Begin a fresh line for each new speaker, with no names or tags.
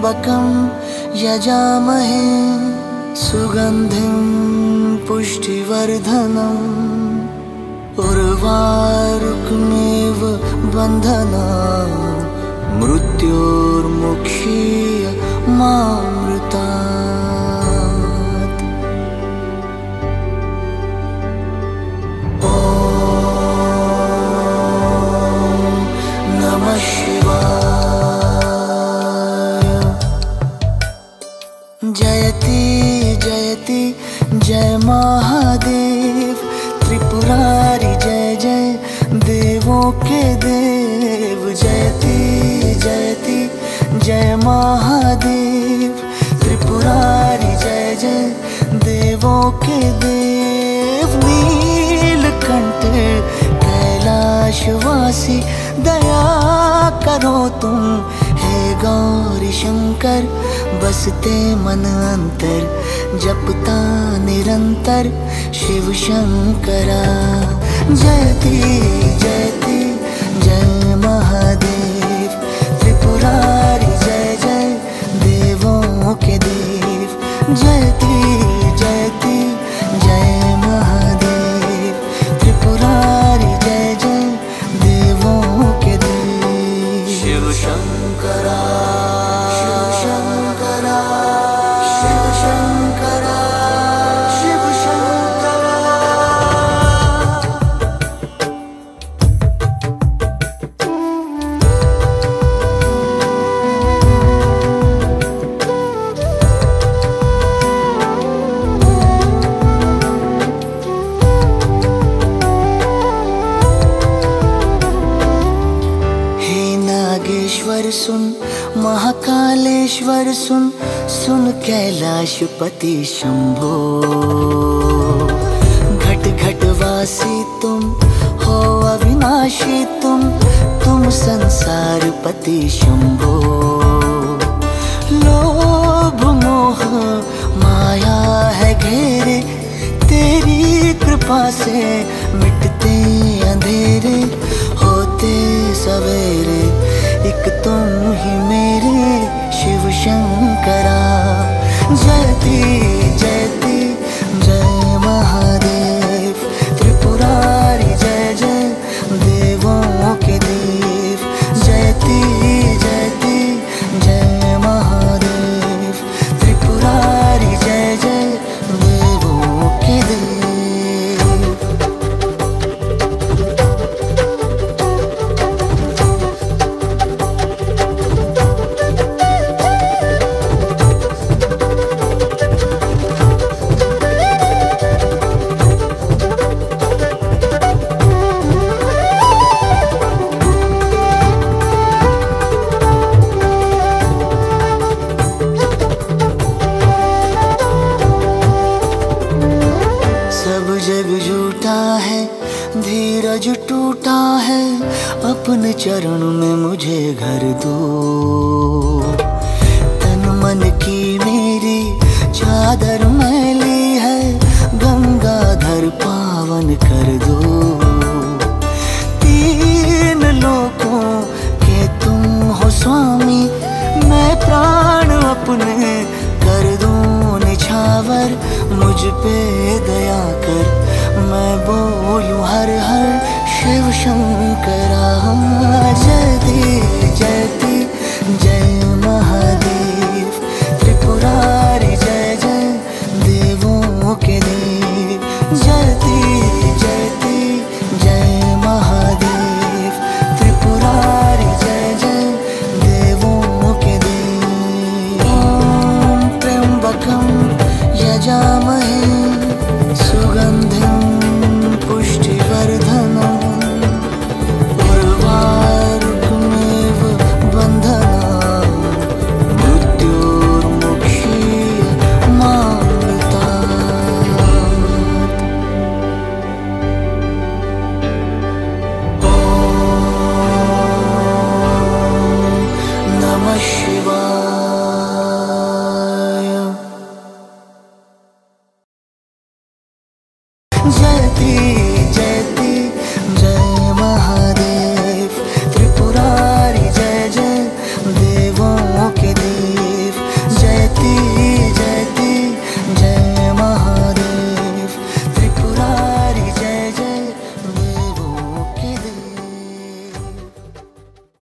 त्र्यम्बकं यजामहे सुगन्धिं पुष्टिवर्धनम् उर्वारुकमेव बन्धनात् मृत्योर्मुक्षीय मामृतात्। ॐ नमः शिवाय। जयति जयति जय महादेव, त्रिपुरारी जय जय देवों के देव। जयति जयति जय महादेव, त्रिपुरारी जय जय देवों के देव। नीलकंठ कैलाशवासी दया करो तुम, हे गौरी शंकर बसते मन अंतर। जपता निरंतर शिव शंकरा। जयति जयति जय महादेव, त्रिपुरारी जय जय देवों के देव। जयति जयति जय महादेव, त्रिपुरारी जय जय देवों के देव। शिव शंकरा शिव शंकरा शिव शंकरा शिव शंकरा। नागेश्वर सुन, महाकालेश्वर सुन, सुन कैलाशपति शंभो। घट घट वासी तुम हो अविनाशी तुम संसार पति शंभो। लोभ मोह माया है घेरे, तेरी कृपा से मिटते अंधेरे। होते सवेरे एक तुम ही मेरे शिव शंकरा। जयति जयति जय महादेव, त्रिपुरारी जय जय देवों के देव। जयति जयति जय महादेव, त्रिपुरारी जय जय देवों के देव। जग झूठा है धीरज टूटा है, अपने चरण में मुझे घर दो। तन मन की मेरी चादर मैली है, गंगाधर पावन कर दो। तीन लोकों के तुम हो स्वामी, मैं प्राण अपने कर दूं निछावर। मुझ पे दया कर मैं बोलूं हर हर शिव शंकरा। जयति जयति जय महादेव, त्रिपुरारी जय जय देवों के देव। जयति जयति जय महादेव, त्रिपुरारी जय जय देवों के देव। ओम त्र्यम्बकं यजामहे सुगन्धिं पुष्टिवर्धनम् उर्वारुकमेव बन्धनात् मृत्योर्मुक्षीय मामृतात्। ॐ नमः शिवाय। जयति